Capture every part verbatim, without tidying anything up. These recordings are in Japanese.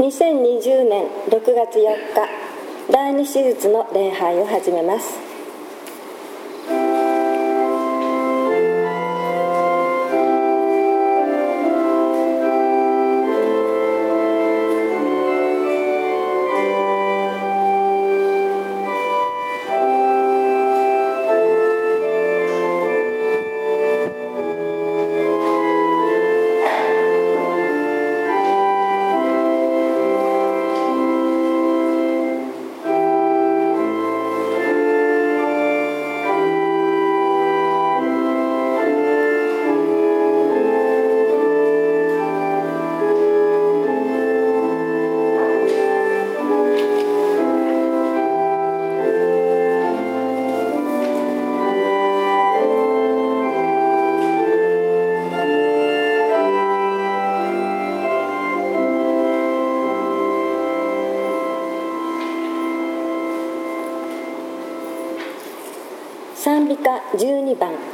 にせんにじゅうねんろくがつよっか、第二手術の礼拝を始めます。賛美歌じゅうにばん。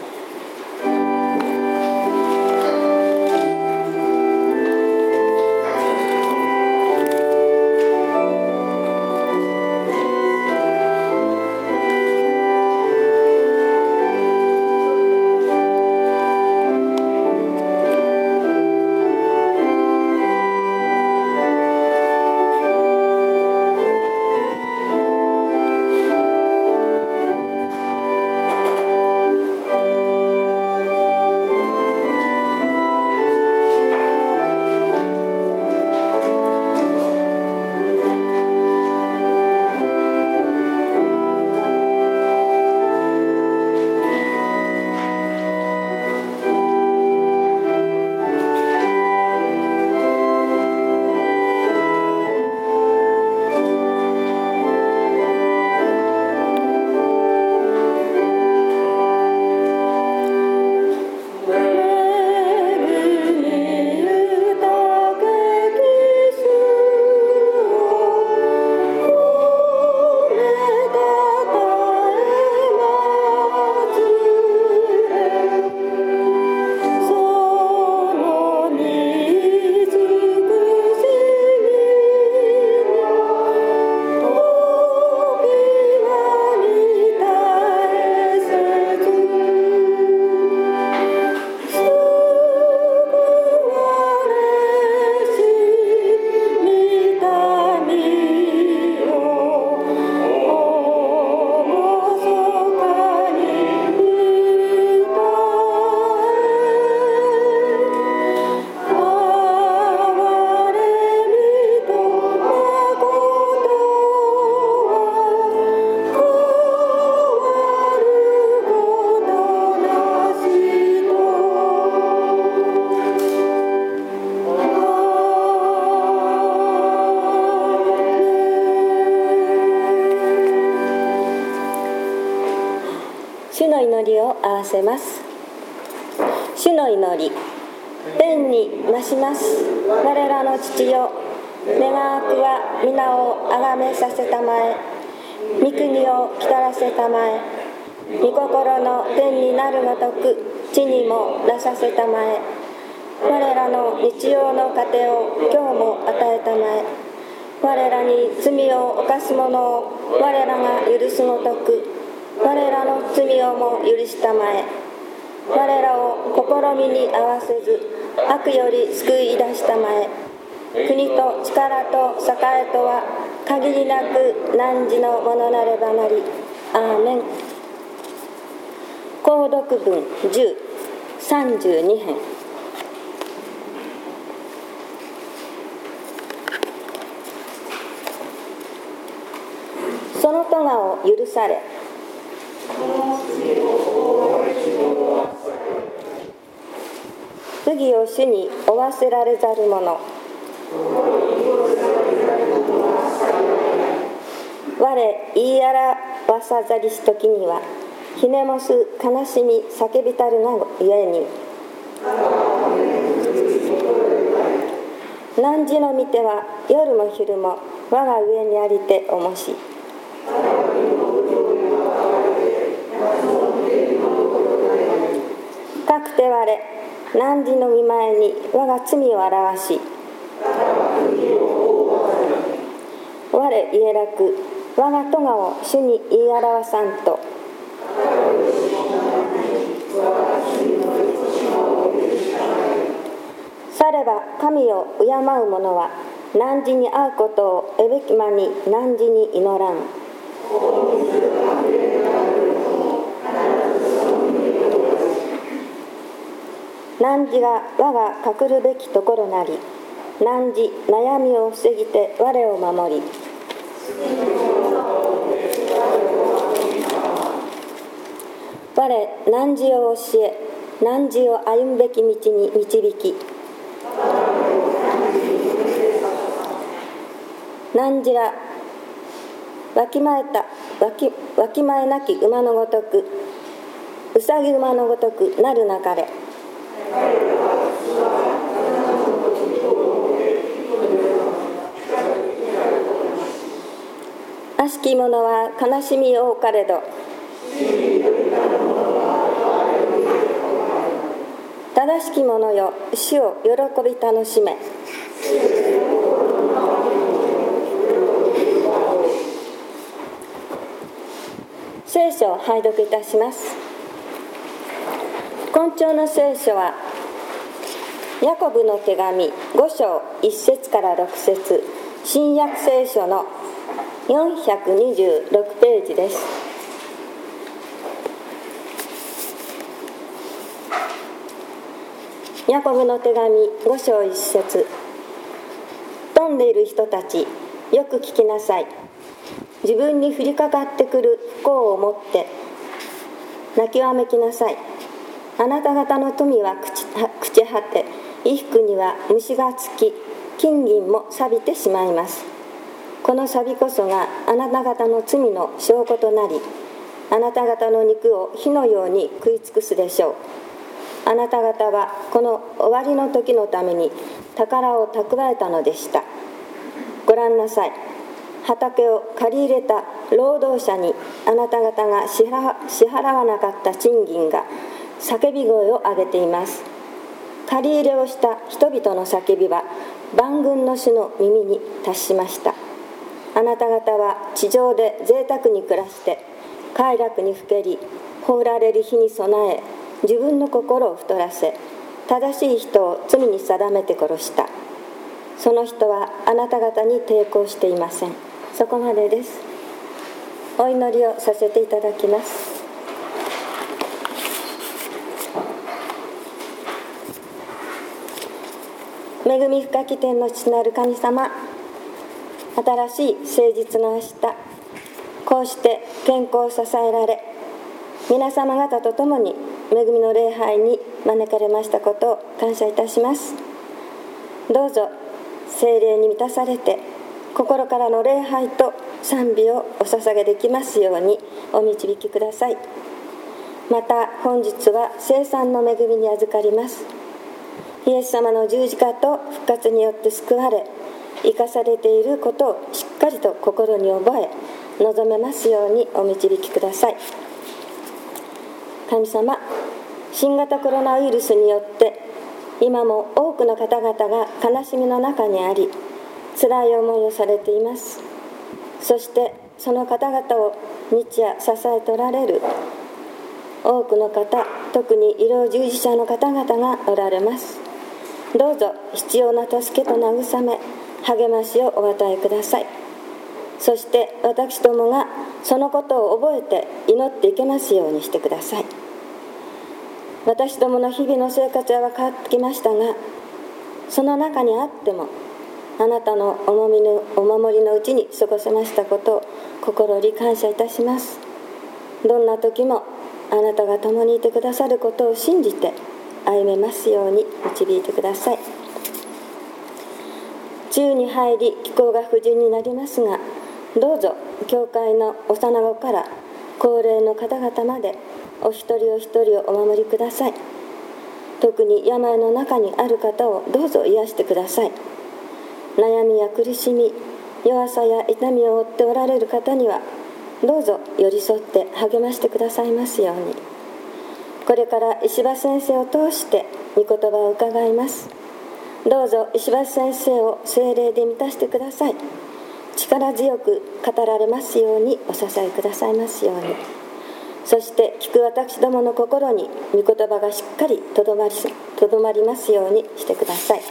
主の祈りを合わせます。主の祈り。天に増します我らの父よ、願わくは皆をあがめさせたまえ、御国を来たらせたまえ、御心の天になるごとく地にもなさせたまえ。我らの日曜の糧を今日も与えたまえ。我らに罪を犯す者を我らが許すごとく我らの罪をも許したまえ。我らを試みに合わせず悪より救い出したまえ。国と力と栄とは限りなく汝のものなればなり。アーメン。購読文じゅう、さんじゅうにへん。その咎を許され。不義を主に負わせられざる者。我言い表さざりし時にはひねもす悲しみ叫びたるがゆえに。汝の御手は夜も昼も我が上にありておもし。かくて我汝の御前に我が罪を表し、 れ家楽我が咎を主に言い表さんと。されば神を敬う者は汝に会うことをえべき間に汝に祈らん。汝が我が隠るべきところなり、汝悩みを防ぎて我を守り、我汝を教え、汝を歩むべき道に導き、汝らわきまえたわきわきまえなき馬のごとく、うさぎ馬のごとくなるなかれ。悪しき者は悲しみを負かれど、正しき者よ、主を喜び楽しめ。聖書を拝読いたします。今朝の聖書はヤコブの手紙ご章いっ節からろく節、新約聖書のよんひゃくにじゅうろくページです。ヤコブの手紙ご章いっ節、富んでいる人たち、よく聞きなさい。自分に降りかかってくる不幸をもって泣きわめきなさい。あなた方の富は朽ち、朽ち果て、衣服には虫がつき、金銀も錆びてしまいます。この錆びこそがあなた方の罪の証拠となり、あなた方の肉を火のように食い尽くすでしょう。あなた方はこの終わりの時のために宝を蓄えたのでした。ご覧なさい。畑を借り入れた労働者にあなた方が支払わなかった賃金が叫び声を上げています。借り入れをした人々の叫びは万軍の主の耳に達しました。あなた方は地上で贅沢に暮らして快楽にふけり、放られる日に備え自分の心を太らせ、正しい人を罪に定めて殺した。その人はあなた方に抵抗していません。そこまでです。お祈りをさせていただきます。恵み深き天の父なる神様、新しい誠実の明日、こうして健康を支えられ、皆様方と共に恵みの礼拝に招かれましたことを感謝いたします。どうぞ聖霊に満たされて、心からの礼拝と賛美をお捧げできますようにお導きください。また本日は聖餐の恵みに預かります。イエス様の十字架と復活によって救われ、生かされていることをしっかりと心に覚え、望めますようにお導きください。神様、新型コロナウイルスによって今も多くの方々が悲しみの中にあり、辛い思いをされています。そしてその方々を日夜支えておられる多くの方、特に医療従事者の方々がおられます。どうぞ必要な助けと慰め、励ましをお与えください。そして私どもがそのことを覚えて祈っていけますようにしてください。私どもの日々の生活は変わってきましたが、その中にあってもあなたのおもみのお守りのうちに過ごせましたことを心より感謝いたします。どんな時もあなたが共にいてくださることを信じて歩めますように導いてください。梅雨に入り気候が不順になりますが、どうぞ教会の幼子から高齢の方々までお一人お一人をお守りください。特に病の中にある方をどうぞ癒してください。悩みや苦しみ、弱さや痛みを負っておられる方にはどうぞ寄り添って励ましてくださいますように。これから石橋先生を通して御言葉を伺います。どうぞ石橋先生を聖霊で満たしてください。 力強く語られますようにお支えくださいますように。そして聞く私どもの心に御言葉がしっかりとどまり、とどまりますようにしてください。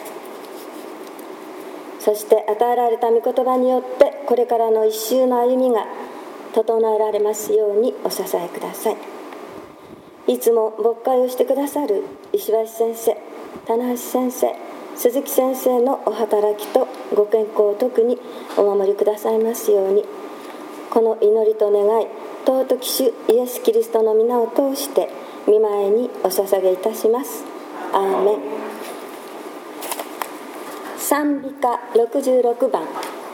そして与えられた御言葉によってこれからの一週の歩みが整えられますようにお支えください。いつも牧会をしてくださる石橋先生、棚橋先生、鈴木先生のお働きとご健康を特にお守りくださいますように、この祈りと願い、尊き主イエス・キリストの皆を通して御前にお捧げいたします。アーメン。賛美歌ろくじゅうろくばん。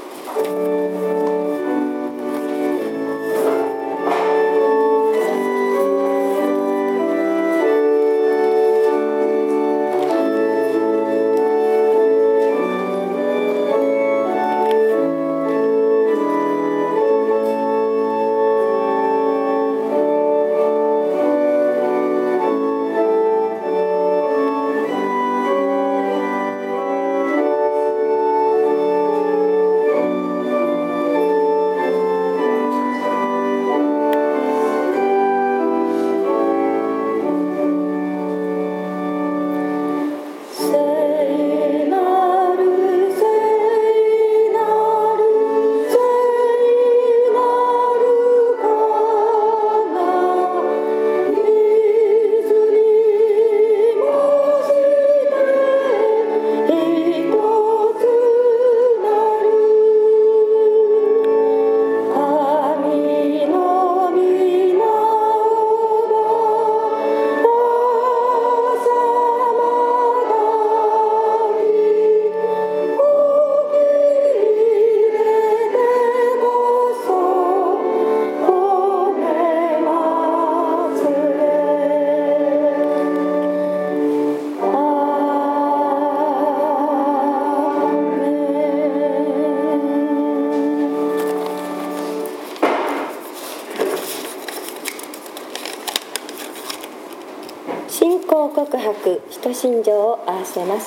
告白使徒信条を合わせます。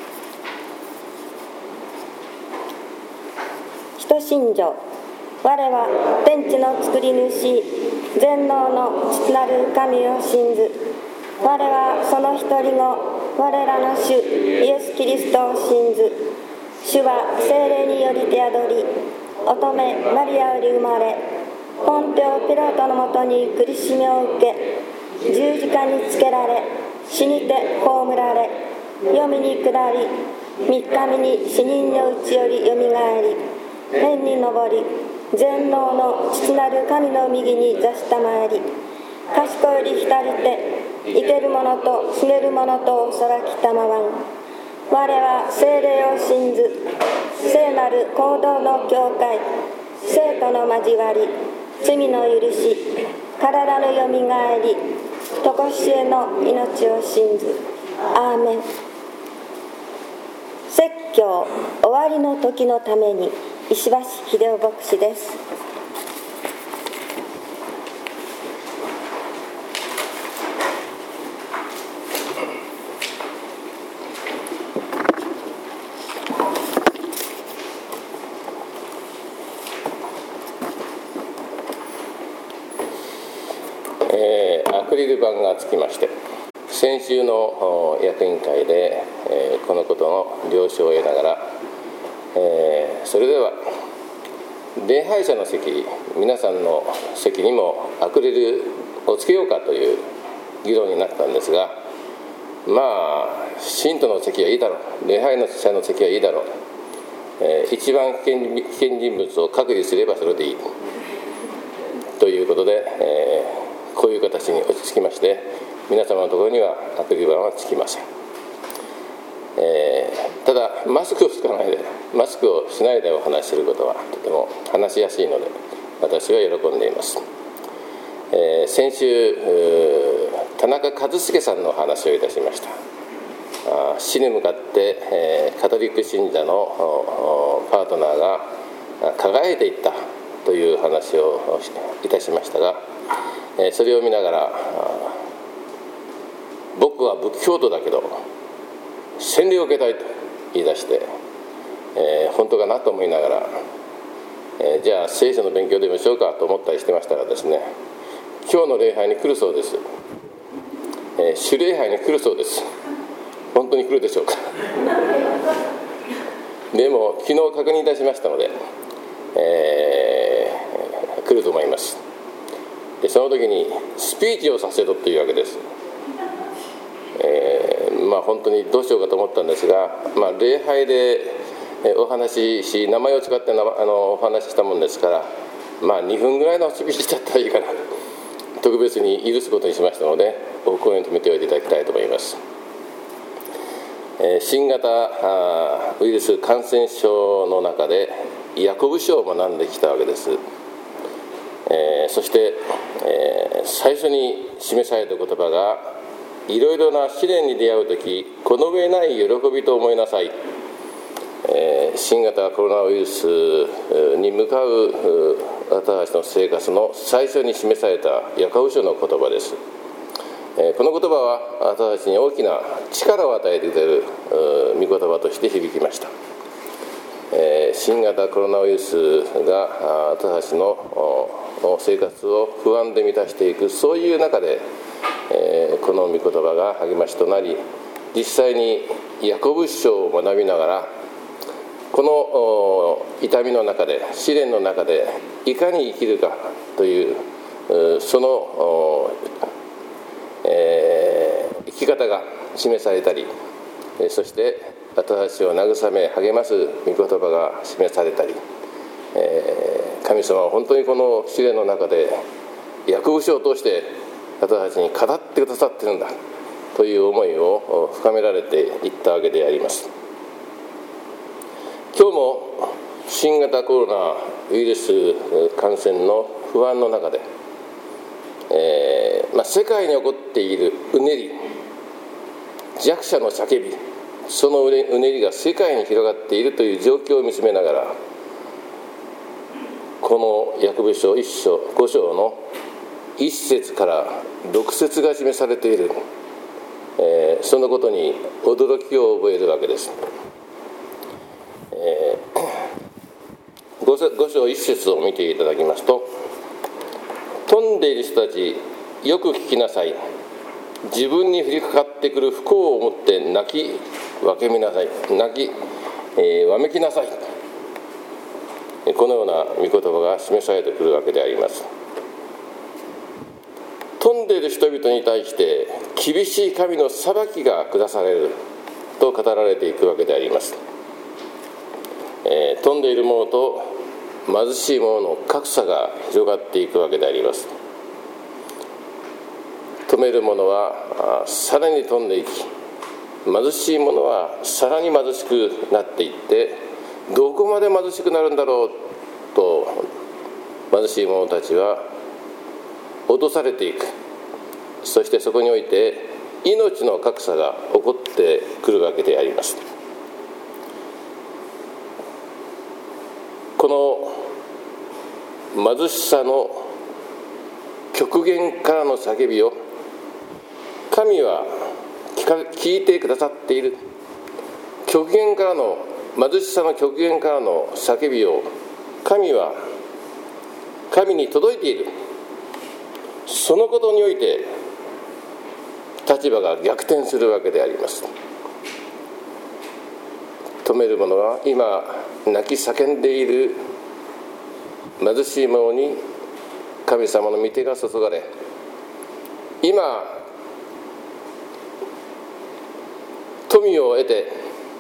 使徒信条。我は天地の作り主全能の父なる神を信ず。我はその一人の我らの主イエス・キリストを信ず。主は聖霊により手宿り、乙女マリアより生まれ、ポンテオ・ピラトのもとに苦しみを受け、十字架につけられ、死にて葬られ、黄泉に下り、三日目に死人のうちよりよみがえり、天に昇り、全能の父なる神の右に座したまえり、賢より浸りて、生ける者と死ねる者とおそらきたまわん。我は聖霊を信ず、聖なる行動の教会、生徒の交わり、罪の許し、体のよみがえり、とこしえの命を信ず。アーメン。説教終わりの時のために、石橋秀夫牧師です。 えー、アクリル板がつきまして、先週の役員会で、えー、このことの了承を得ながら、えー、それでは礼拝者の席、皆さんの席にもアクリルをつけようかという議論になったんですが、まあ信徒の席はいいだろう、礼拝者の席はいいだろう、えー、一番危険、危険人物を隔離すればそれでいいということで、えーこういう形に落ち着きまして、皆様のところにはアクリル板はつきません。えー、ただマスクをつかないで、マスクをしないでお話しすることはとても話しやすいので、私は喜んでいます。えー、先週田中和介さんの話をいたしました。あ死に向かって、えー、カトリック信者のパートナーが輝いていったという話をいたしましたが、それを見ながら、僕は仏教徒だけど洗礼を受けたいと言い出して、えー、本当かなと思いながら、 えー、じゃあ聖書の勉強でもしようかと思ったりしてましたらですね、今日の礼拝に来るそうです。えー、主礼拝に来るそうです。本当に来るでしょうか。でも昨日確認いたしましたので、えー、来ると思います。でその時にスピーチをさせろというわけです。えー、まあ本当にどうしようかと思ったんですが、まあ、礼拝でお話しし、名前を使ってなあのお話ししたもんですから、まあにふんぐらいのスピーチだったらいいかな、特別に許すことにしましたので、お声に留めておいていただきたいと思います。えー、新型ウイルス感染症の中でヤコブ書を学んできたわけです。えー、そして、えー、最初に示された言葉が、いろいろな試練に出会うとき、この上ない喜びと思いなさい。えー、新型コロナウイルスに向かう私たちの生活の最初に示されたヤコブ書の言葉です。えー、この言葉は私たちに大きな力を与えてくれる御言葉として響きました。えー、新型コロナウイルスが私たちの生活を不安で満たしていく、そういう中で、えー、この御言葉が励ましとなり、実際にヤコブ書を学びながら、この痛みの中で、試練の中でいかに生きるかというその、えー、生き方が示されたり、そして私たちを慰め励ます御言葉が示されたり、えー、神様は本当にこの試練の中でヤコブ書を通して私たちに語ってくださっているんだという思いを深められていったわけであります。今日も新型コロナウイルス感染の不安の中で、えーまあ、世界に起こっているうねり、弱者の叫び、そのうねりが世界に広がっているという状況を見つめながら、このヤコブ書一章五章の一節から六節が示されている、えー、そのことに驚きを覚えるわけです。えー、五章一節を見ていただきますと、富んでいる人たち、よく聞きなさい。自分に降りかかってくる不幸を思って泣きわけみなさい。泣き、えー、わめきなさい。このような御言葉が示されてくるわけであります。富んでいる人々に対して厳しい神の裁きが下されると語られていくわけであります。えー、富んでいる者と貧しい者の格差が広がっていくわけであります。富める者はさらに富んでいき、貧しい者はさらに貧しくなっていって、どこまで貧しくなるんだろうと貧しい者たちは落とされていく。そしてそこにおいて命の格差が起こってくるわけであります。この貧しさの極限からの叫びを神は聞いてくださっている。極限からの貧しさの極限からの叫びを神は神に届いている。そのことにおいて立場が逆転するわけであります。富める者は今泣き叫んでいる貧しい者に神様の御手が注がれ、今富を得て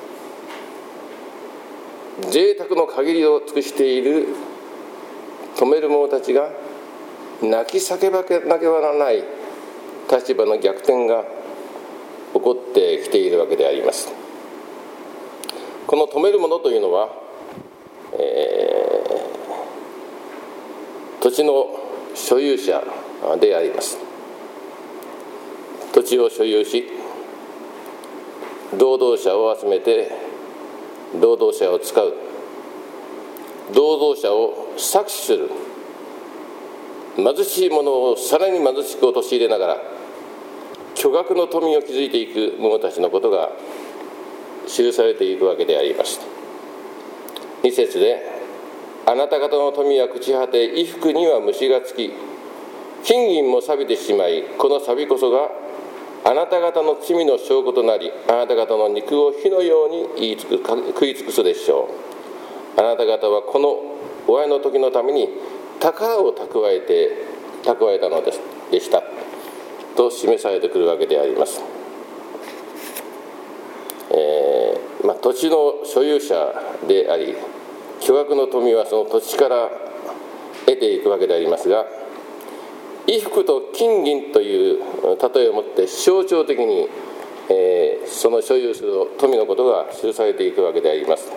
贅沢の限りを尽くしている富める者たちが泣き叫ばなければならない立場の逆転が起こってきているわけであります。この富める者というのは、えー、土地の所有者であります。土地を所有し、労働者を集めて労働者を使う、労働者を搾取する、貧しい者をさらに貧しく陥れながら巨額の富を築いていく者たちのことが記されていくわけであります。に節であなた方の富は朽ち果て、衣服には虫がつき、金銀も錆びてしまい、この錆びこそがあなた方の罪の証拠となり、あなた方の肉を火のように言いつく食い尽くすでしょう。あなた方はこの終わりの時のために宝を蓄えて蓄えたのですでしたと示されてくるわけであります。えーまあ、土地の所有者であり、巨額の富はその土地から得ていくわけでありますが、衣服と金銀という例えをもって象徴的に、えー、その所有する富のことが記されていくわけであります。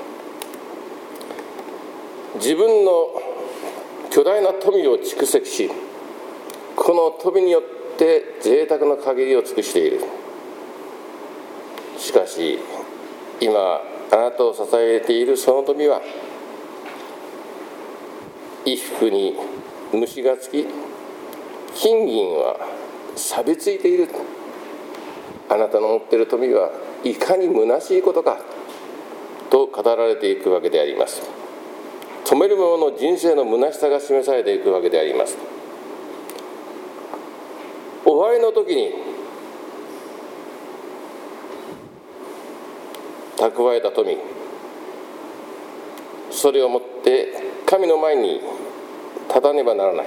自分の巨大な富を蓄積し、この富によって贅沢の限りを尽くしている。しかし今あなたを支えているその富は、衣服に虫がつき、金銀は錆びついている。あなたの持っている富はいかに虚しいことかと語られていくわけであります。止める者の人生の虚しさが示されていくわけであります。終わりの時に蓄えた富、それをもって神の前に立たねばならない。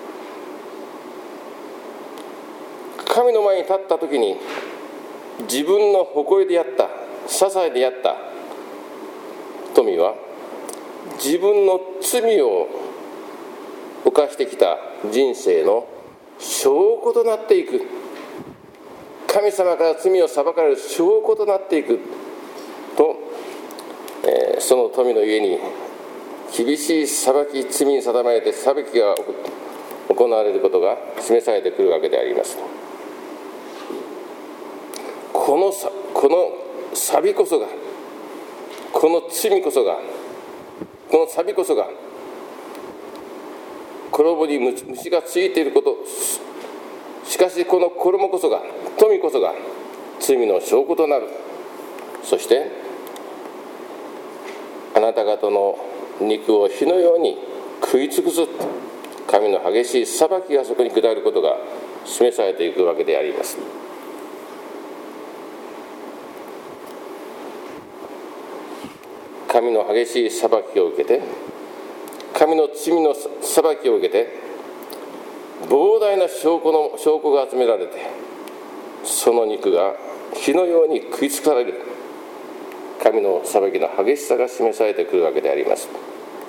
神の前に立った時に、自分の誇りであった、支えであった富は、自分の罪を犯してきた人生の証拠となっていく。神様から罪を裁かれる証拠となっていくと、えー、その富のゆえに厳しい裁き、罪に定められて裁きが行われることが示されてくるわけであります。このさこの錆こそが、この罪こそが、この錆こそが、衣に虫がついていること、しかしこの衣こそが、富こそが罪の証拠となる。そしてあなた方の肉を火のように食い尽くす、神の激しい裁きがそこに下ることが示されていくわけであります。神の激しい裁きを受けて、神の罪の裁きを受けて、膨大な証拠の証拠が集められて、その肉が火のように食い尽くされる。神の裁きの激しさが示されてくるわけであります。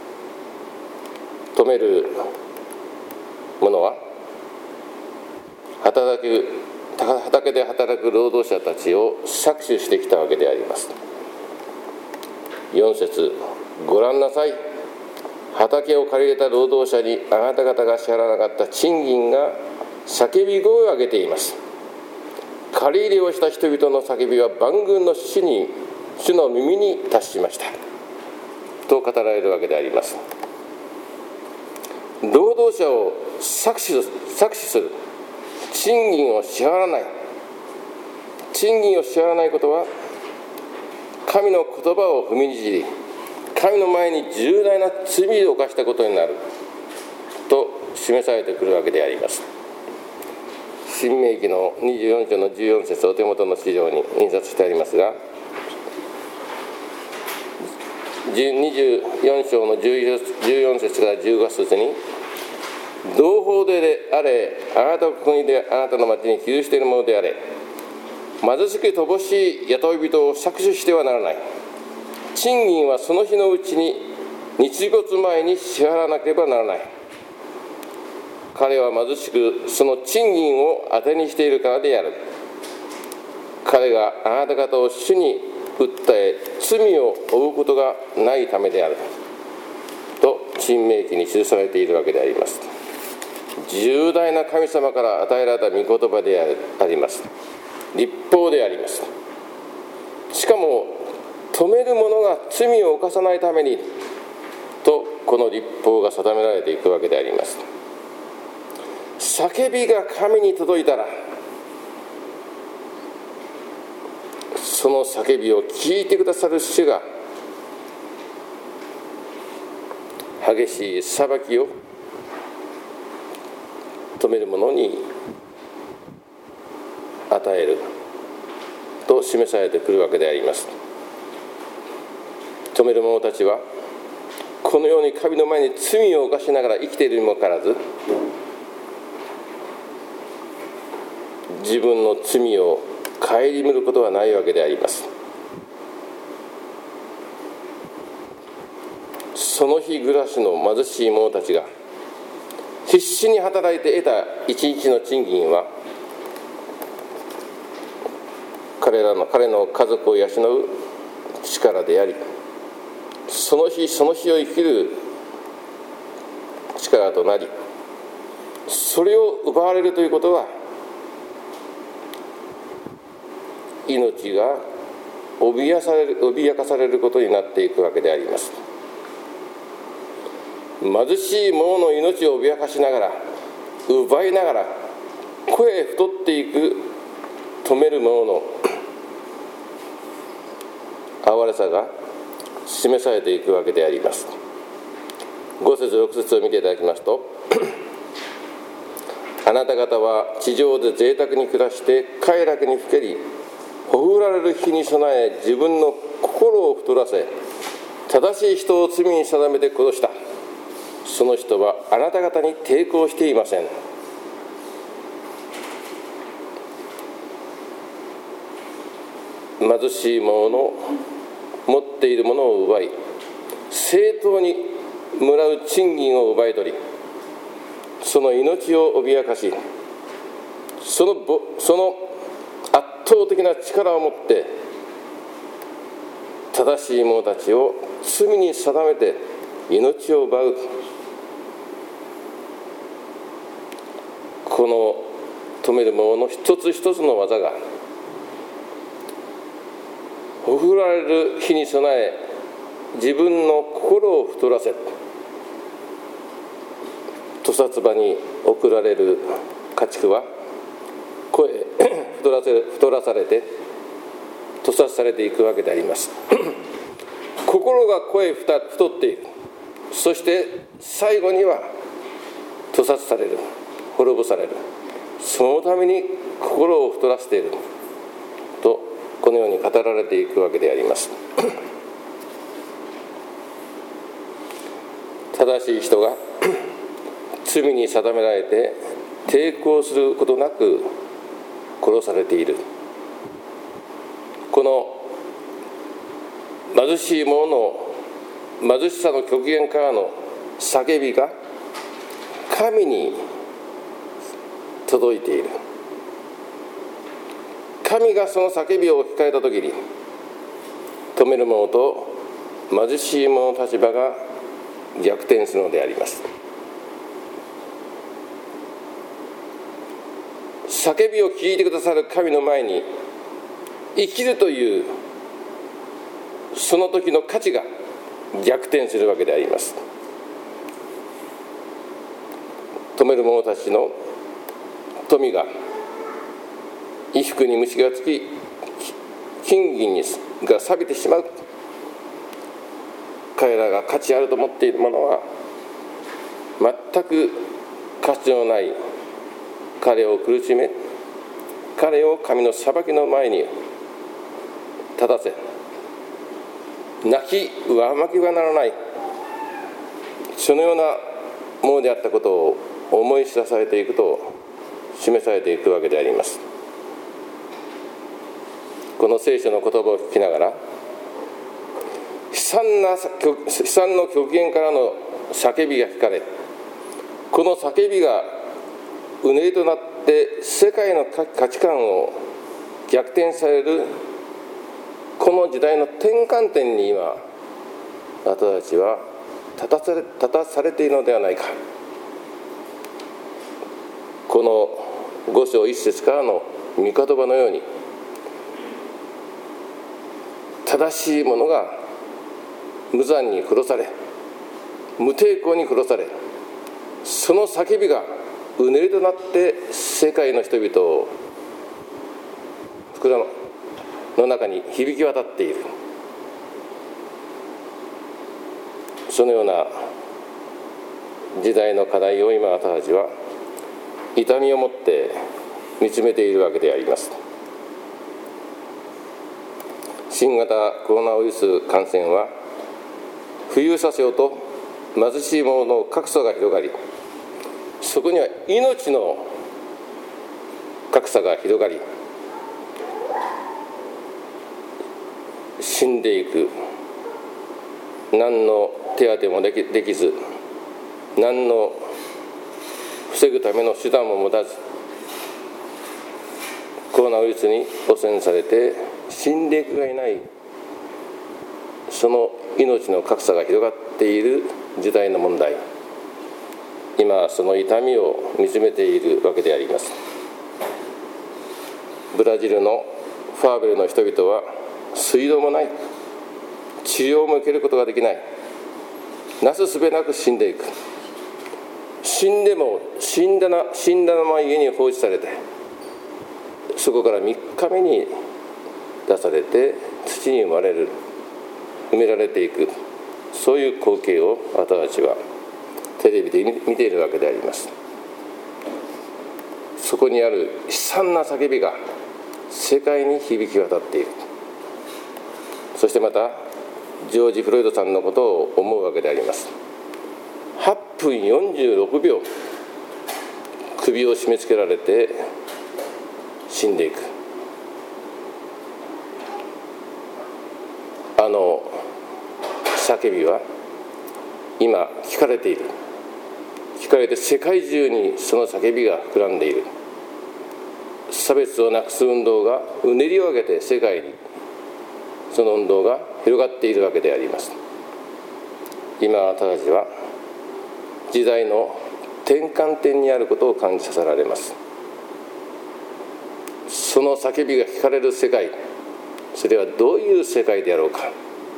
止める者は、働く畑で働く労働者たちを搾取してきたわけであります。よん節、ご覧なさい。畑を借りれた労働者にあなた方が支払わなかった賃金が叫び声を上げています。借り入れをした人々の叫びは万軍の主に主の耳に達しましたと語られるわけであります。労働者を搾取、搾取する、賃金を支払わない、賃金を支払わないことは神の言葉を踏みにじり、神の前に重大な罪を犯したことになると示されてくるわけであります。申命記のにじゅうよん章のじゅうよん節、お手元の資料に印刷してありますが、にじゅうよん章のじゅうよん節からじゅうご節に、同胞であれ、あなたの国であなたの町に寄しているものであれ、貧しく乏しい雇い人を搾取してはならない。賃金はその日のうちに日没前に支払わなければならない。彼は貧しくその賃金を当てにしているからである。彼があなた方を主に訴え罪を負うことがないためであると申命記に記されているわけであります。重大な神様から与えられた御言葉であります。律法であります。しかも止める者が罪を犯さないためにとこの律法が定められていくわけであります。叫びが神に届いたら、その叫びを聞いてくださる主が激しい裁きを止める者に与えると示されてくるわけであります。止める者たちはこのように神の前に罪を犯しながら生きているにもかかわらず、自分の罪を顧みることはないわけであります。その日暮らしの貧しい者たちが必死に働いて得た一日の賃金は、彼らの彼の家族を養う力であり、その日その日を生きる力となり、それを奪われるということは、命が脅される、脅かされることになっていくわけであります。貧しい者の命を脅かしながら、奪いながら、声太っていく止める者の哀れさが示されていくわけであります。ご節ろく節を見ていただきますと、あなた方は地上で贅沢に暮らして快楽にふけり、ほふられる日に備え、自分の心を太らせ、正しい人を罪に定めて殺した。その人はあなた方に抵抗していません。貧しい者の持っているものを奪い、正当にもらう賃金を奪い取り、その命を脅かし、そのその圧倒的な力を持って正しい者たちを罪に定めて命を奪う、この止める者の一つ一つの技が、ほふられる日に備え、自分の心を太らせ、屠殺場に送られる家畜は声太らせ太らされて屠殺されていくわけであります。心が声太っている、そして最後には屠殺される、滅ぼされる、そのために心を太らせていると、このように語られていくわけであります。正しい人が罪に定められて抵抗することなく殺されている。この貧しい者の貧しさの極限からの叫びが神に届いている。神がその叫びを聞かれたときに、止める者と貧しい者の立場が逆転するのであります。叫びを聞いてくださる神の前に生きるというその時の価値が逆転するわけであります。止める者たちの富が衣服に虫がつき、金銀にが錆びてしまう。彼らが価値あると思っているものは全く価値のない彼を苦しめ、彼を神の裁きの前に立たせ、泣きわまきはならない、そのようなものであったことを思い知らされていくと示されていくわけであります。この聖書の言葉を聞きながら、悲惨な悲惨の極限からの叫びが聞かれ、この叫びがうねりとなって世界の価値観を逆転されるこの時代の転換点に今私たちは立たされ、立たされているのではないか。この五章一節からの御言葉のように、正しい者が無残に殺され、無抵抗に殺され、その叫びがうねりとなって世界の人々を袋の中に響き渡っている。そのような時代の課題を今私たちは痛みを持って見つめているわけであります。新型コロナウイルス感染は富裕者層と貧しい者の格差が広がり、そこには命の格差が広がり、死んでいく、何の手当てもでき、できず、何の防ぐための手段も持たず、コロナウイルスに汚染されて死んでいくがいない、その命の格差が広がっている時代の問題、今その痛みを見つめているわけであります。ブラジルのファーベルの人々は水道もない、治療も受けることができない、なすすべなく死んでいく。死んでも死んだな死んだまま家に放置されて、そこからみっかめに出されて土に生まれる埋められていく、そういう光景を私たちはテレビで見ているわけであります。そこにある悲惨な叫びが世界に響き渡っている。そしてまたジョージ・フロイドさんのことを思うわけであります。はっぷんよんじゅうろくびょう首を締め付けられて死んでいく。あの叫びは今聞かれている。聞かれて世界中にその叫びが膨らんでいる。差別をなくす運動がうねりを上げて世界にその運動が広がっているわけであります。今私たちは時代の転換点にあることを感じさせられます。その叫びが聞かれる世界、それはどういう世界であろうか。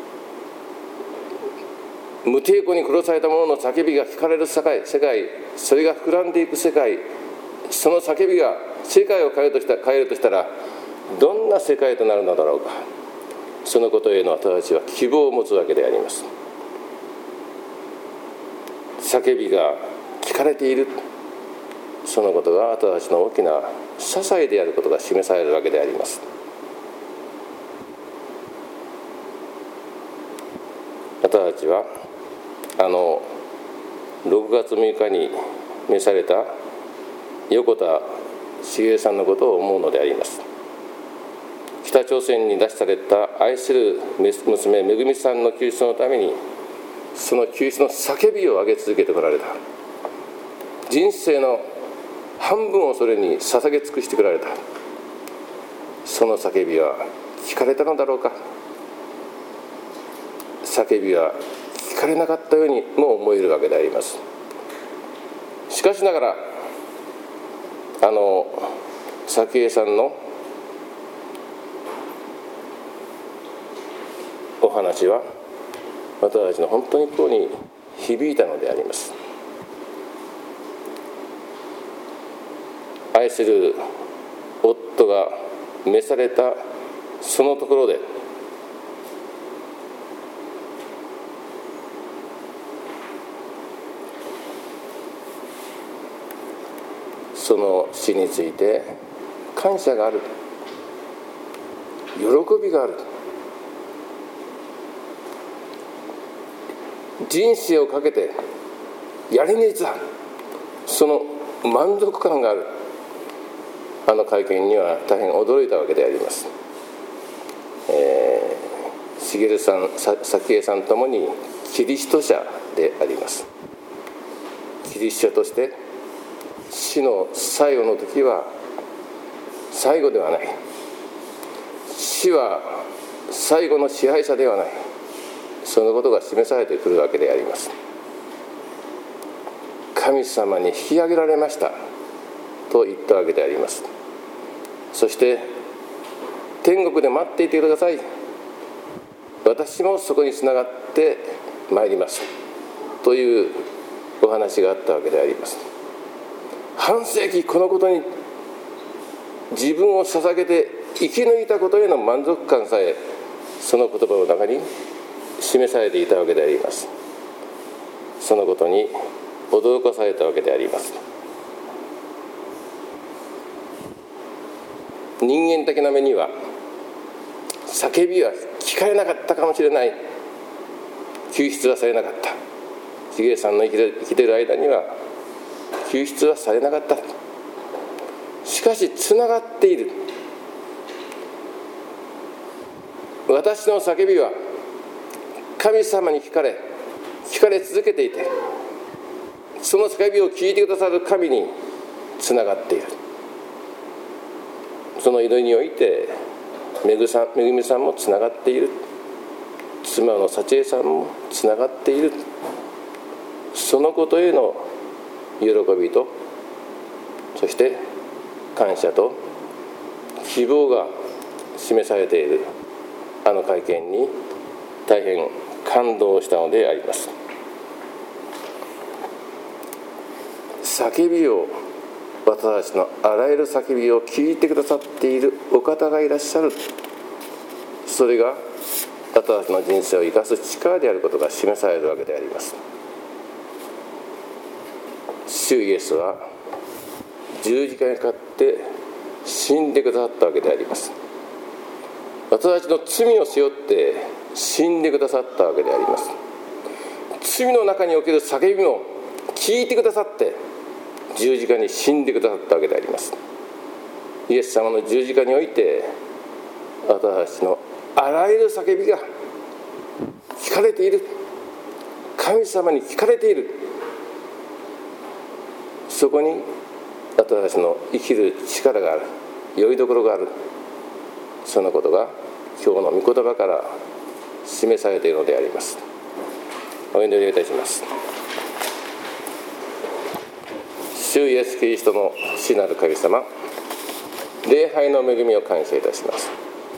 無抵抗に殺された者の叫びが聞かれる世界、世界、それが膨らんでいく世界、その叫びが世界を変えるとしたら、変えるとしたらどんな世界となるのだろうか。そのことへの私たちは希望を持つわけであります。叫びが聞かれている、そのことが私たちの大きな支えであることが示されるわけであります。私たちはあのろくがつむいかに召された横田滋さんのことを思うのであります。北朝鮮に拉致された愛する娘めぐみさんの救出のために、その救出の叫びを上げ続けてこられた。人生の半分をそれに捧げ尽くしてこられた。その叫びは聞かれたのだろうか。叫びは聞かれなかったようにも思えるわけであります。しかしながらあの早紀江さんのお話は私たちの本当に心に響いたのであります。愛する夫が召されたそのところで、その死について感謝がある、喜びがある、人生をかけてやり抜いた、その満足感がある。あの会見には大変驚いたわけであります。えー、茂さん、早紀江さんともにキリスト者であります。キリスト者として死の最後の時は最後ではない。死は最後の支配者ではない。そのことが示されてくるわけであります。神様に引き上げられましたと言ったわけであります。そして天国で待っていてください、私もそこにつながってまいりますというお話があったわけであります。半世紀このことに自分を捧げて生き抜いたことへの満足感さえその言葉の中に示されていたわけであります。そのことに驚かされたわけであります。人間的な目には叫びは聞かれなかったかもしれない、救出はされなかった、茂さんの生きて生きている間には救出はされなかった。しかしつながっている。私の叫びは神様に聞かれ聞かれ続けていて、その叫びを聞いてくださる神につながっている。その祈りにおいてめぐさん、めぐみさんもつながっている。妻の幸恵さんもつながっている。そのことへの喜びと、そして感謝と希望が示されているあの会見に大変感動したのであります。叫びを、私たちのあらゆる叫びを聞いてくださっているお方がいらっしゃる。それが私たちの人生を生かす力であることが示されるわけであります。主イエスは十字架にかかって死んでくださったわけであります。私たちの罪を背負って死んでくださったわけであります。罪の中における叫びも聞いてくださって十字架に死んでくださったわけであります。イエス様の十字架において私たちのあらゆる叫びが聞かれている。神様に聞かれている。そこに私たちの生きる力がある、よりどころがある。そのことが今日の御言葉から示されているのであります。お祈りをいたします。主イエスキリストの父なる神様、礼拝の恵みを感謝いたします。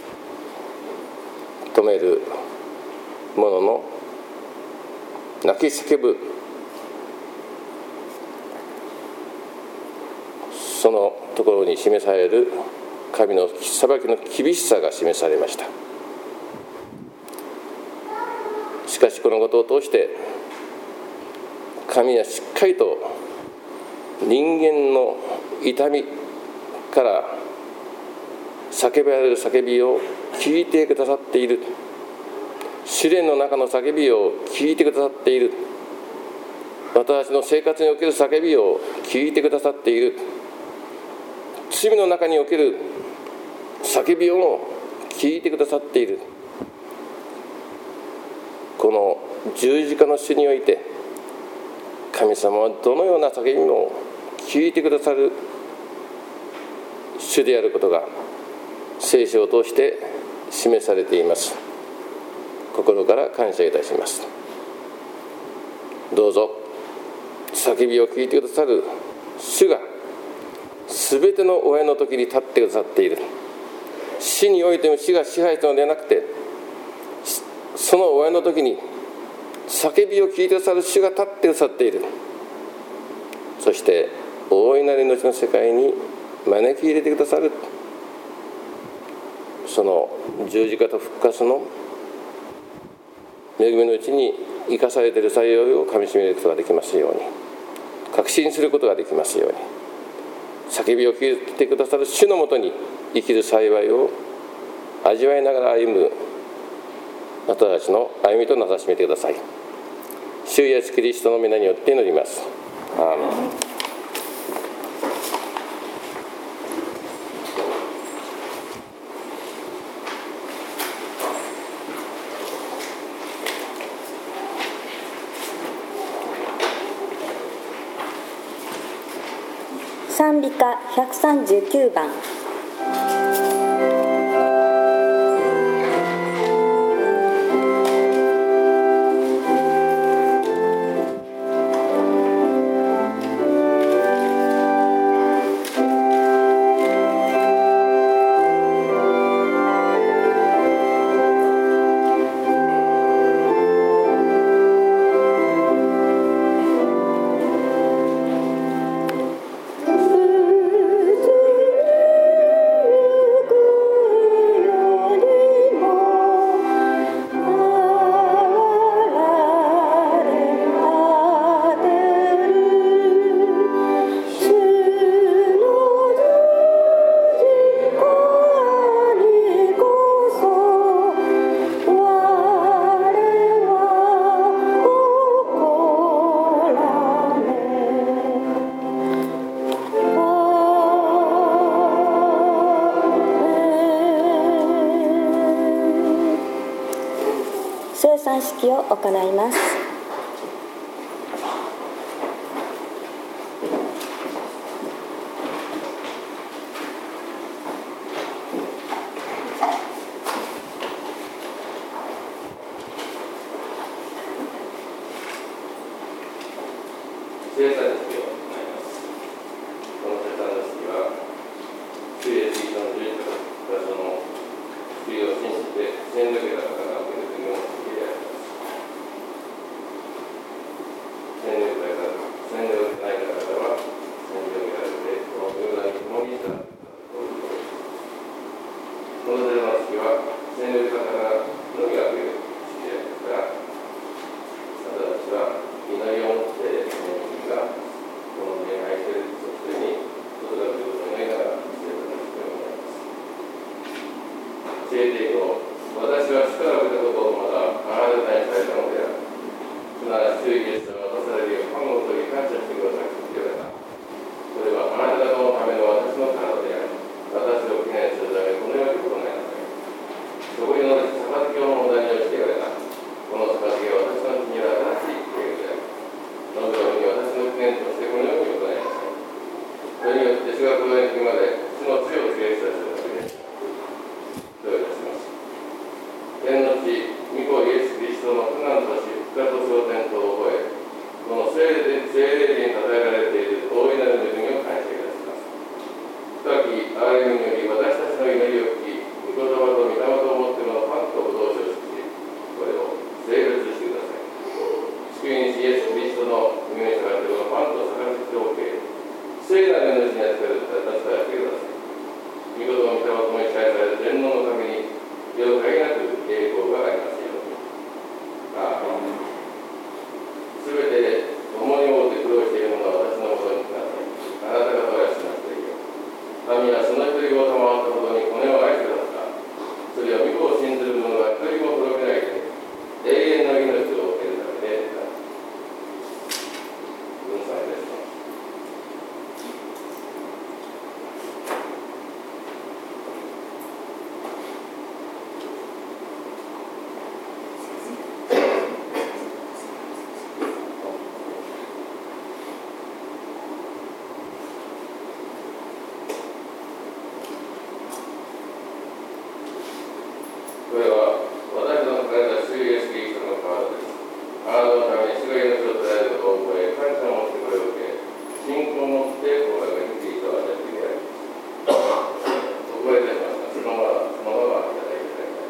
止める者の泣き叫ぶそのところに示される神の裁きの厳しさが示されました。しかしこのことを通して神はしっかりと人間の痛みから叫ばれる叫びを聞いてくださっている。試練の中の叫びを聞いてくださっている。私の生活における叫びを聞いてくださっている。罪の中における叫びをも聞いてくださっている。この十字架の主において神様はどのような叫びも聞いてくださる主であることが聖書を通して示されています。心から感謝いたします。どうぞ叫びを聞いてくださる主がすべての親の時に立ってくださっている。死においても死が支配したのではなくて、その親の時に叫びを聞いてくださる主が立ってくださっている。そして大いなる命の世界に招き入れてくださる。その十字架と復活の恵みのうちに生かされている幸いをかみしめることができますように、確信することができますように、叫びを聞いてくださる主のもとに生きる幸いを味わいながら歩む私たちの歩みとなさしめてください。主イエスキリストの皆によって祈ります。アーメン。 賛美歌ひゃくさんじゅうきゅうばん。 「 賛式を行います。 聖餐式を行います。この聖餐式は、主イエスキリストの十字架の救いを信じて洗礼を受けた方が受けるというのを聞いてあります。洗礼を受けた方、洗礼を受けない方は、洗礼を受けられて、このヨルダンに共にいたということです。この聖餐式は、洗礼を受けた方がのみが受ける式でありますが、私たちは祈りを持って、がこの礼拝しているそしてに届かれることを願いながら聖餐式を行います。聖帝後、私は主から受けたことをまだあなた方にされたのである。すなわち主イエスが渡されるようパンを取り感謝してくださいと言われた。それはあなた方のための私の体である。私を記念するためこのように行いなさい。そこにのち杯をお題にして言われた。この杯は私の血には新しい契約である。飲むように私の記念としてこのように行いなさい。それによって主が来られる時まで主の罪を告げ伝えするためです。どういたします。天の地、御子イエス・キリストの苦難と死、復活と昇天とを覚え、この聖霊に称えられている大いなる恵みを感謝いたします。深き憐れみにより私たちの祈りを聞き、御言葉と御霊とをもってのパンと同士をし、これを成立してください。救い主イエス・キリストの御召されてこのパンと杯を受け、聖なる命に預かる私たちをください。御言葉と御霊ともに支配される全能のために、了解なく栄光がありますように。ああ、すべて共に追って苦労している者は私のもとに来なさい。あなた方は休ませていよう。神はその一人を賜ったほどにこの世を愛してくださった。それは御子を信ずる者が一人も滅びないで、永遠の命を受けるためである。分散いたします。これは私の書かれた主イエス・キリストの体です。あなたのために主が命を伝えることを覚え、感謝を持ってこれを受け、信仰を持ってこの中にキリストを与えていただきます。お覚えいたしますが、そのまま、そのままいただいていただきたい。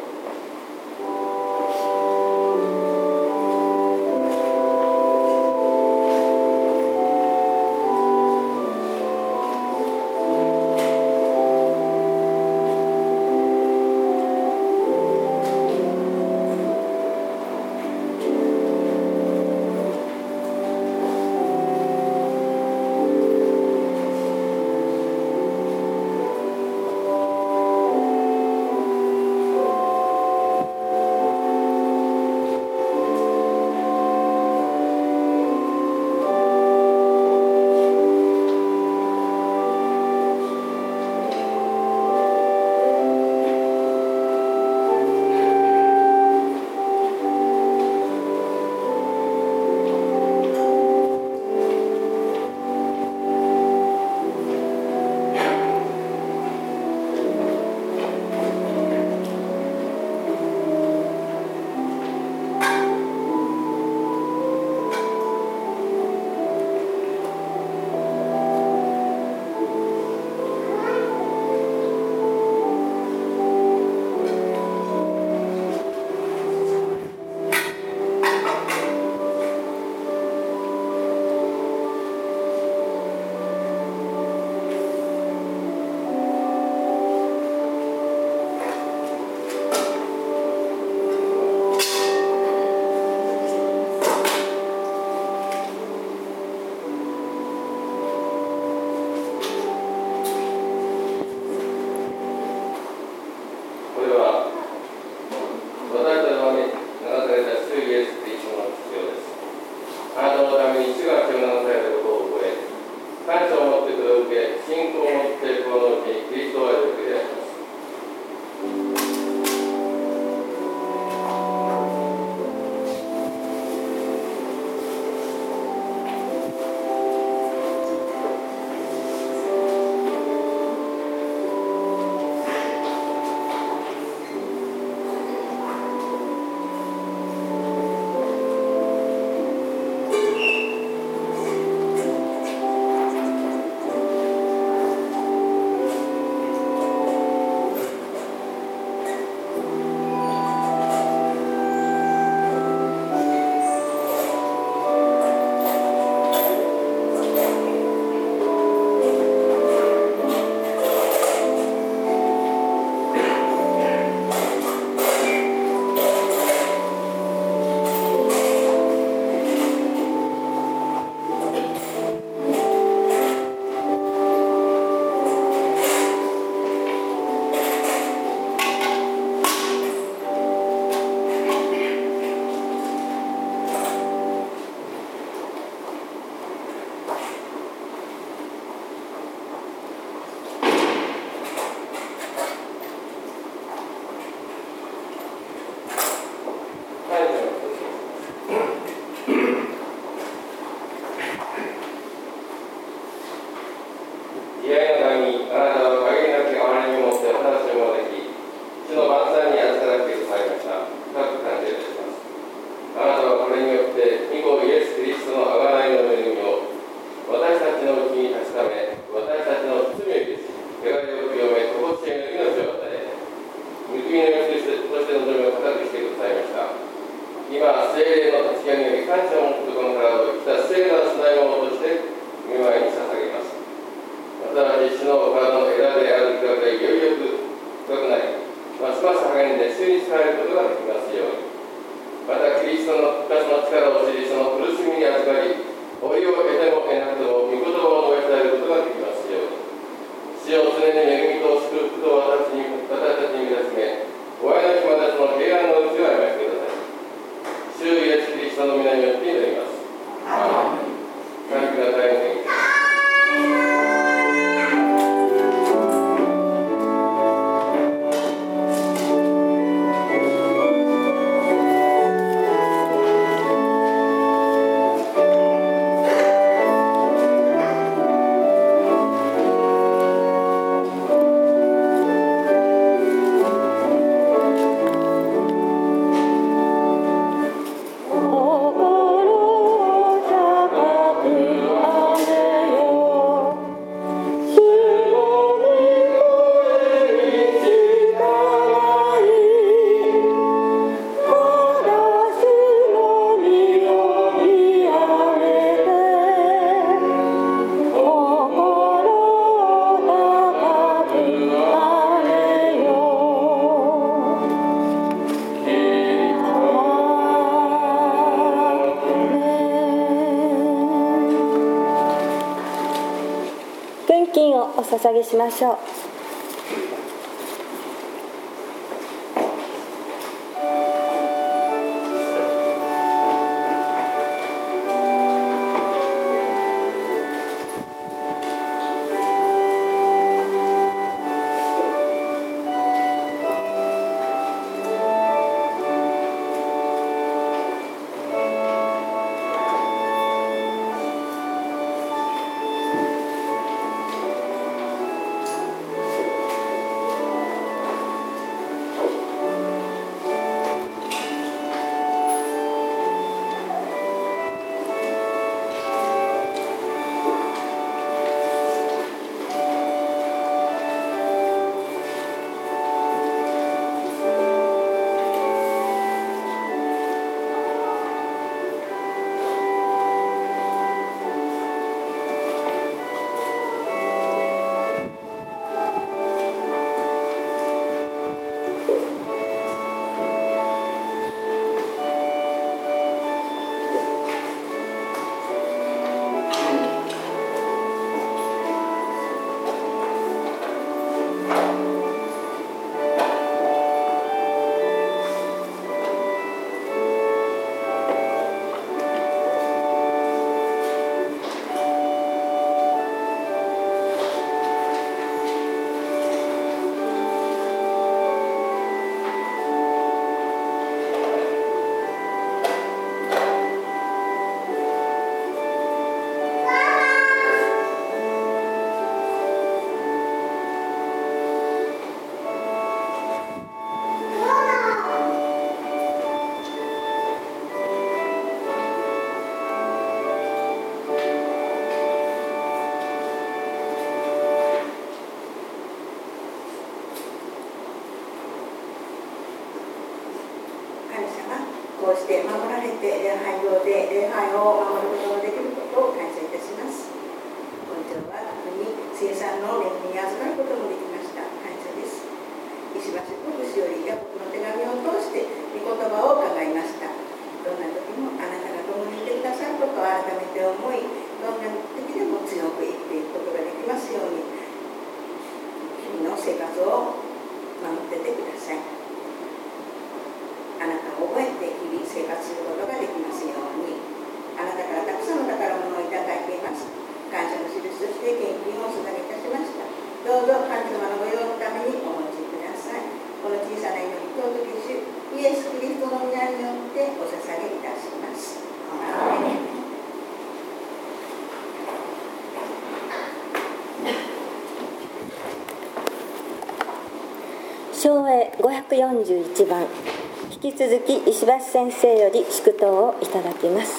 「 金をお捧げしましょう。 こうして守られて礼拝堂で礼拝を守ることができることを感謝いたします。本庁は特に生産の恵みに預かることもできました。感謝です。石橋牧師よりヤコブの手紙を通して御言葉を伺いました。どんな時もあなたが共にいてくださることを改めて思い、どんな時でも強く生きていくことができますように、日々の生活を守っててください。あなたを覚えて日々生活することができますように。あなたからたくさんの宝物をいただいています。感謝の印として献金をお捧げいたしました。どうぞ神様の御用のためにお持ちください。この小さな祈りと尊き主イエス・キリストの皆によってお捧げいたします。アーメン。 唱詠ごひゃくよんじゅういちばん、引き続き石橋先生より祝祷をいただきます。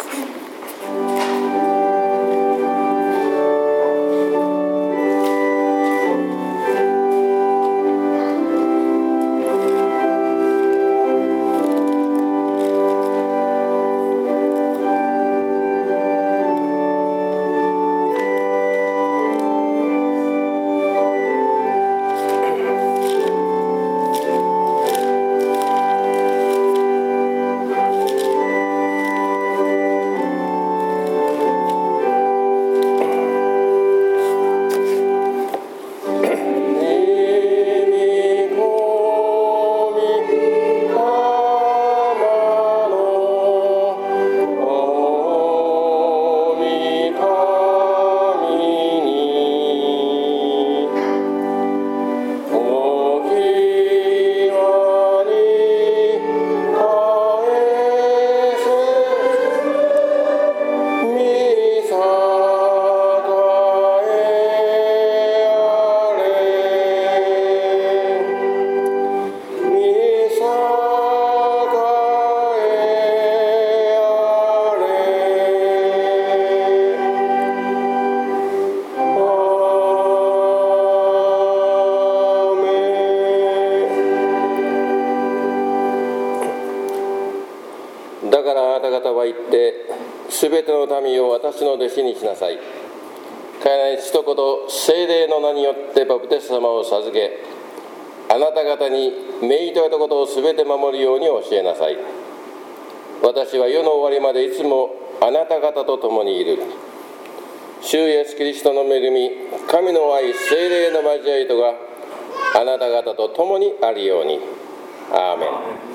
すべての民を私の弟子にしなさい。彼らに一言聖霊の名によってバプテスマを授け、あなた方に命じられたことをすべて守るように教えなさい。私は世の終わりまでいつもあなた方と共にいる。 主イエスキリストの恵み、神の愛、聖霊の交わりとがあなた方と共にあるように。アーメン。